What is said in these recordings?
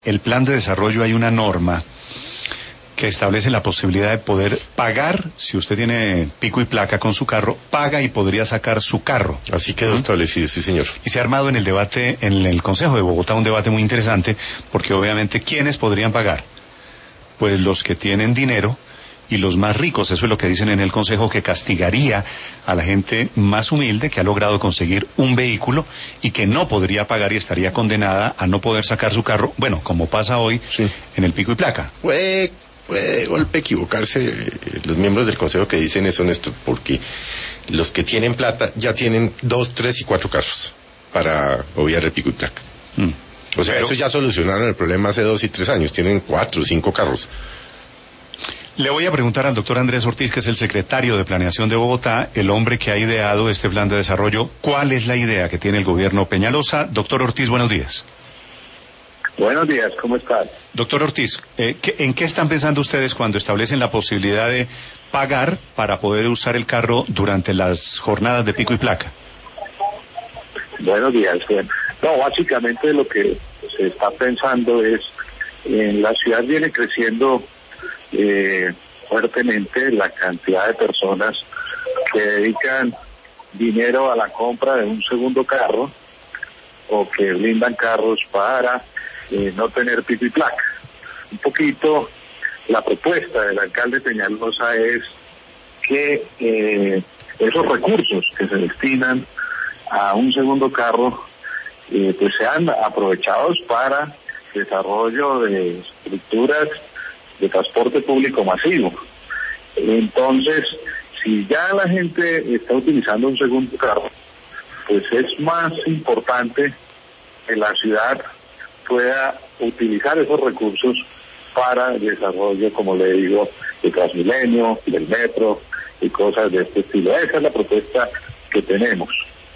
el plan de desarrollo hay una norma que establece la posibilidad de poder pagar, si usted tiene pico y placa con su carro, paga y podría sacar su carro. Así quedó establecido, sí señor. Y se ha armado en el debate, en el Consejo de Bogotá, un debate muy interesante, porque obviamente, ¿quiénes podrían pagar? Pues los que tienen dinero y los más ricos. Eso es lo que dicen en el Consejo, que castigaría a la gente más humilde que ha logrado conseguir un vehículo y que no podría pagar y estaría condenada a no poder sacar su carro, bueno, como pasa hoy en el pico y placa. Puede de golpe equivocarse los miembros del Consejo que dicen eso, Néstor, porque los que tienen plata ya tienen 2, 3 y 4 carros para obviar el pico y placa. O sea, eso ya solucionaron el problema hace 2 y 3 años, tienen 4 o 5 carros. Le voy a preguntar al doctor Andrés Ortiz, que es el secretario de Planeación de Bogotá, el hombre que ha ideado este plan de desarrollo. ¿Cuál es la idea que tiene el gobierno Peñalosa? Doctor Ortiz, buenos días. Buenos días, ¿cómo estás? Doctor Ortiz, ¿en qué están pensando ustedes cuando establecen la posibilidad de pagar para poder usar el carro durante las jornadas de pico y placa? Buenos días. No, básicamente lo que se está pensando es, en la ciudad viene creciendo fuertemente la cantidad de personas que dedican dinero a la compra de un segundo carro o que brindan carros para no tener pico y placa. Un poquito la propuesta del alcalde Peñalosa es que esos recursos que se destinan a un segundo carro pues sean aprovechados para desarrollo de estructuras de transporte público masivo. Entonces, si ya la gente está utilizando un segundo carro, pues es más importante que la ciudad pueda utilizar esos recursos para el desarrollo, como le digo, de Transmilenio, del metro y cosas de este estilo. Esa es la propuesta que tenemos.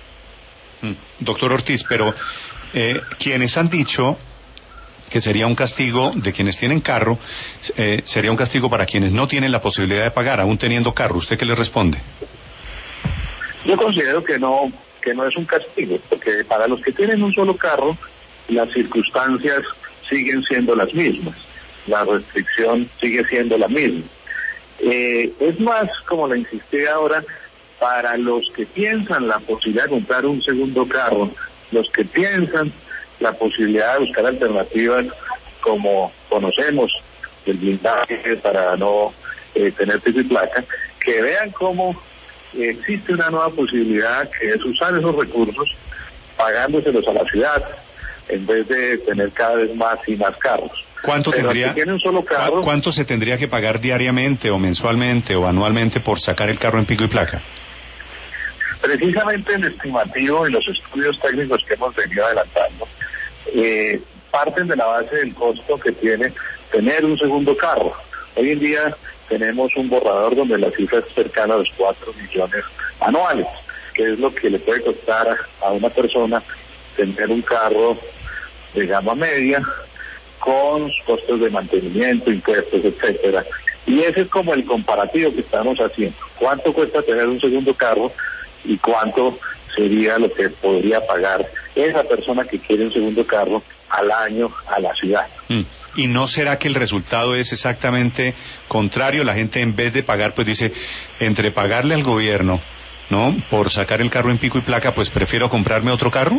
Doctor Ortiz, pero quienes han dicho que sería un castigo de quienes tienen carro, sería un castigo para quienes no tienen la posibilidad de pagar, aún teniendo carro. ¿Usted qué le responde? Yo considero que no es un castigo, porque para los que tienen un solo carro, las circunstancias siguen siendo las mismas, la restricción sigue siendo la misma. Es más, como le insistí ahora, para los que piensan la posibilidad de comprar un segundo carro, los que piensan la posibilidad de buscar alternativas como conocemos, el blindaje para no tener pico y placa, que vean cómo existe una nueva posibilidad, que es usar esos recursos pagándoselos a la ciudad en vez de tener cada vez más y más carros. ¿Cuánto se tendría que pagar diariamente o mensualmente o anualmente por sacar el carro en pico y placa? Precisamente el estimativo y los estudios técnicos que hemos venido adelantando parten de la base del costo que tiene tener un segundo carro. Hoy en día tenemos un borrador donde la cifra es cercana a los 4 millones anuales, que es lo que le puede costar a una persona tener un carro de gama media con costos de mantenimiento, impuestos, etcétera. Y ese es como el comparativo que estamos haciendo. ¿Cuánto cuesta tener un segundo carro y cuánto sería lo que podría pagar esa persona que quiere un segundo carro al año a la ciudad? ¿Y no será que el resultado es exactamente contrario? La gente, en vez de pagar, pues dice, entre pagarle al gobierno, ¿no?, por sacar el carro en pico y placa, pues prefiero comprarme otro carro.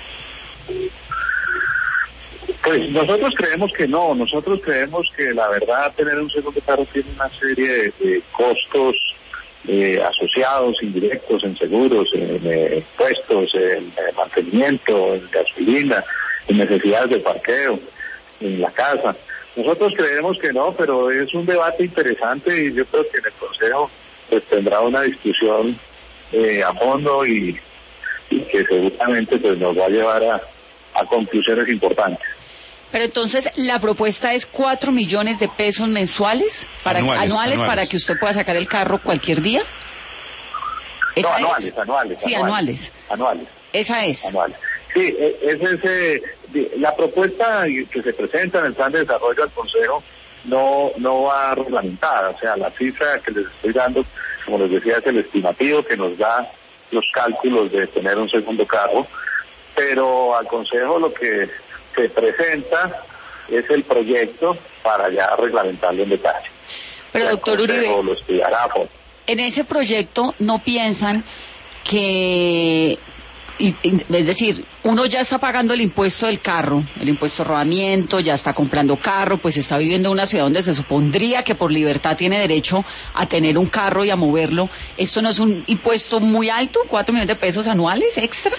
Pues nosotros creemos que no, nosotros creemos que la verdad tener un segundo carro tiene una serie de costos asociados, indirectos, en seguros, en impuestos, en mantenimiento, en gasolina, en necesidades de parqueo, en la casa. Nosotros creemos que no, pero es un debate interesante y yo creo que en el Consejo pues tendrá una discusión a fondo y que seguramente pues nos va a llevar a conclusiones importantes. Pero entonces, ¿la propuesta es 4 millones de pesos mensuales? Anuales para que usted pueda sacar el carro cualquier día? No, anuales. Sí, anuales. Esa es. Anuales. Sí, la propuesta que se presenta en el plan de desarrollo al Consejo no va reglamentada. O sea, la cifra que les estoy dando, como les decía, es el estimativo que nos da los cálculos de tener un segundo carro. Pero al Consejo lo que se presenta es el proyecto para ya reglamentarlo en detalle. Pero doctor Uribe, lo estudiará. En ese proyecto no piensan que, es decir, uno ya está pagando el impuesto del carro, el impuesto de rodamiento, ya está comprando carro, pues está viviendo en una ciudad donde se supondría que por libertad tiene derecho a tener un carro y a moverlo. ¿Esto no es un impuesto muy alto, 4 millones de pesos anuales extra?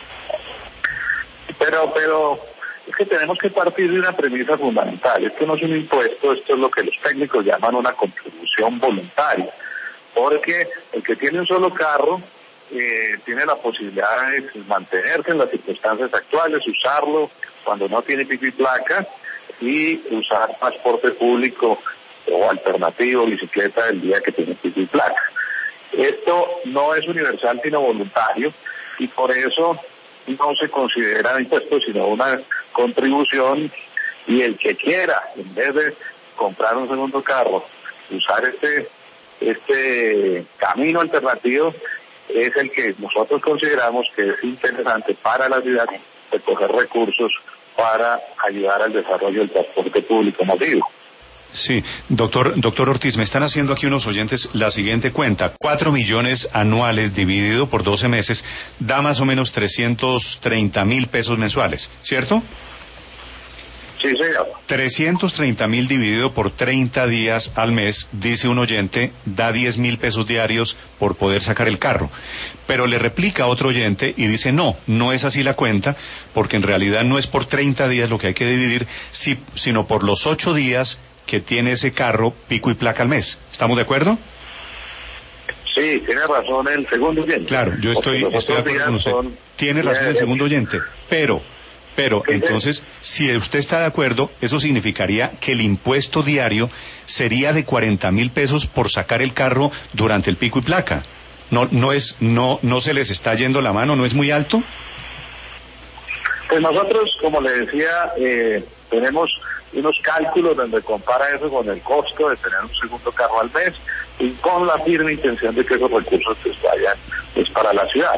Pero es que tenemos que partir de una premisa fundamental. Esto no es un impuesto, esto es lo que los técnicos llaman una contribución voluntaria. Porque el que tiene un solo carro tiene la posibilidad de mantenerse en las circunstancias actuales, usarlo cuando no tiene pico y placa y usar transporte público o alternativo, bicicleta, el día que tiene pico y placa. Esto no es universal sino voluntario y por eso no se considera impuesto sino una contribución, y el que quiera, en vez de comprar un segundo carro, usar este camino alternativo, es el que nosotros consideramos que es interesante para la ciudad recoger recursos para ayudar al desarrollo del transporte público masivo. Sí, doctor Ortiz, me están haciendo aquí unos oyentes la siguiente cuenta. 4 millones anuales dividido por 12 meses da más o menos 330.000 pesos mensuales, ¿cierto? Sí, señor. 330.000 dividido por 30 días al mes, dice un oyente, da 10.000 pesos diarios por poder sacar el carro. Pero le replica a otro oyente y dice, no es así la cuenta, porque en realidad no es por 30 días lo que hay que dividir, sino por los 8 días que tiene ese carro pico y placa al mes. ¿Estamos de acuerdo? Sí, tiene razón el segundo oyente. Claro, yo estoy de acuerdo con usted. Tiene razón el segundo oyente, pero entonces, si usted está de acuerdo, eso significaría que el impuesto diario sería de 40.000 pesos por sacar el carro durante el pico y placa. No se les está yendo la mano, ¿no es muy alto? Pues nosotros, como le decía, tenemos unos cálculos donde compara eso con el costo de tener un segundo carro al mes y con la firme intención de que esos recursos pues vayan para la ciudad.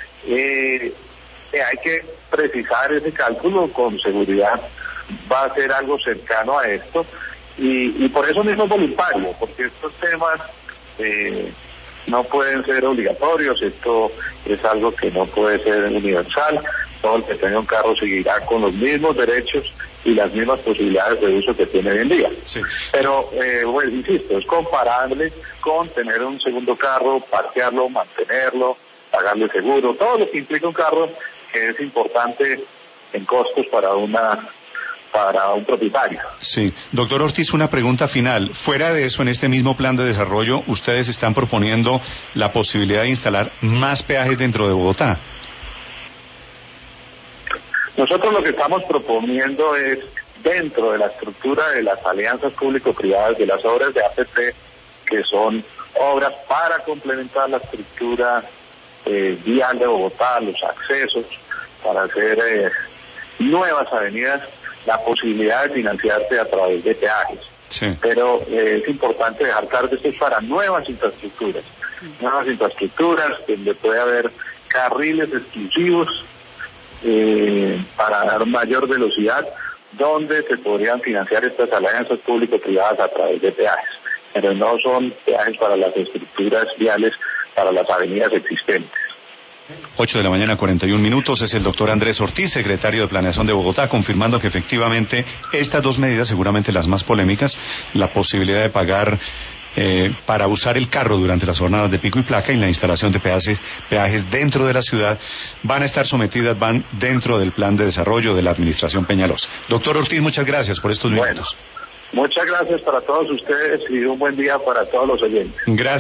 Hay que precisar ese cálculo, con seguridad va a ser algo cercano a esto y por eso mismo es voluntario, porque estos temas no pueden ser obligatorios, esto es algo que no puede ser universal, todo el que tenga un carro seguirá con los mismos derechos y las mismas posibilidades de uso que tiene hoy en día. Sí. Pero, bueno, insisto, es comparable con tener un segundo carro, parquearlo, mantenerlo, pagarle seguro, todo lo que implica un carro, que es importante en costos para un propietario. Sí. Doctor Ortiz, una pregunta final. Fuera de eso, en este mismo plan de desarrollo, ustedes están proponiendo la posibilidad de instalar más peajes dentro de Bogotá. Nosotros lo que estamos proponiendo es, dentro de la estructura de las alianzas público-privadas, de las obras de APP, que son obras para complementar la estructura vial de Bogotá, los accesos, para hacer nuevas avenidas, la posibilidad de financiarse a través de peajes. Sí. Pero es importante dejar claro que esto es para nuevas infraestructuras donde puede haber carriles exclusivos para dar mayor velocidad, donde se podrían financiar estas alianzas público-privadas a través de peajes, pero no son peajes para las estructuras viales, para las avenidas existentes. 8:41 a.m, es el doctor Andrés Ortiz, secretario de Planeación de Bogotá, confirmando que efectivamente estas dos medidas, seguramente las más polémicas, la posibilidad de pagar para usar el carro durante las jornadas de pico y placa y la instalación de peajes dentro de la ciudad, van a estar sometidas, van dentro del plan de desarrollo de la Administración Peñalosa. Doctor Ortiz, muchas gracias por estos minutos. Muchas gracias para todos ustedes y un buen día para todos los oyentes. Gracias.